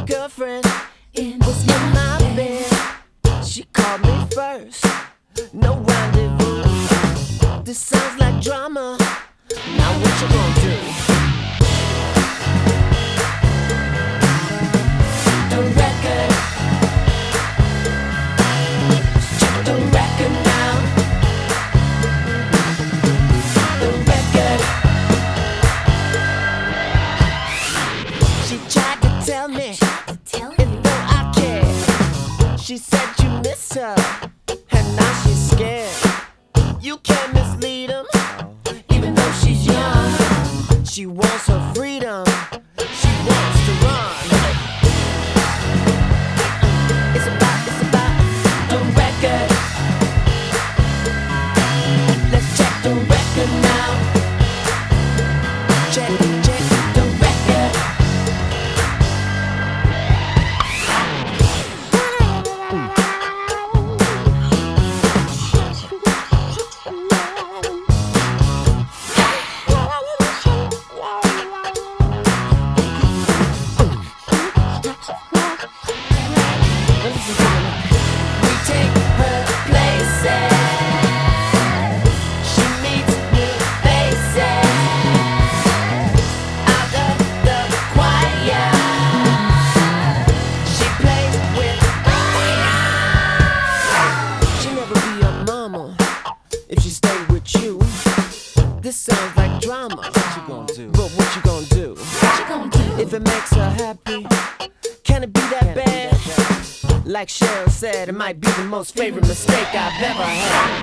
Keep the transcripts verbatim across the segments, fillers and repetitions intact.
girlfriend was in my bed. She called me first, no rendezvous. This sounds like drama. Now what you gonna do? The record. Check the record now. The record. She tried to tell me if though I care. She said you miss her, and now she's scared. You can't mislead him, even though she's young. She wants her freedom, she wants to run. It's about, it's about the record. Let's check the record now. Check, check the record. We take her places. She meets new faces. Out of the choir, she plays with fire. She'll never be your mama if she stay with you. This sounds like drama. What you gonna do? But what you gonna do? What you gonna do? If it makes her happy, can it be that bad? Like Cheryl said, it might be the most favorite mistake I've ever had.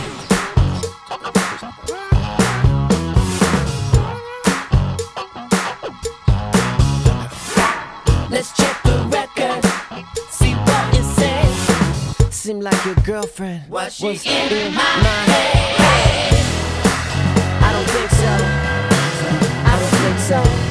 Let's check the record, see what it says. Seem like your girlfriend was she in, in my head. I don't think so. I don't think so.